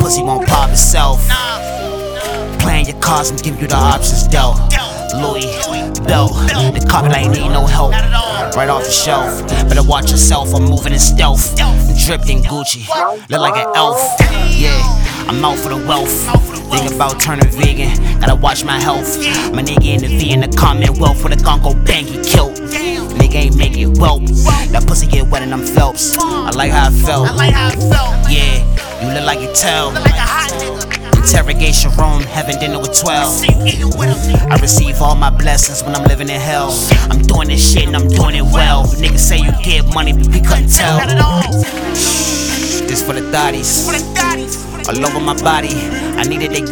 pussy won't pop itself. Playing your cards and give you the options dealt. Louis belt, the carpet ain't need no help. Right off the shelf, better watch yourself, I'm moving in stealth. Dripped in Gucci, look like an elf. Yeah, I'm out for the wealth. Think about turning vegan, gotta watch my health. My nigga in the V in the Commonwealth with a gun go bang, he killed. Nigga ain't make it whelp. That pussy get wet and I'm Phelps. I like how I felt. Yeah, you look like you tell. Interrogation room, having dinner with 12. I receive all my blessings when I'm living in hell. I'm doing this shit and I'm doing it well. Niggas say you get money, but we couldn't tell. This for the thotties, all over my body. I needed they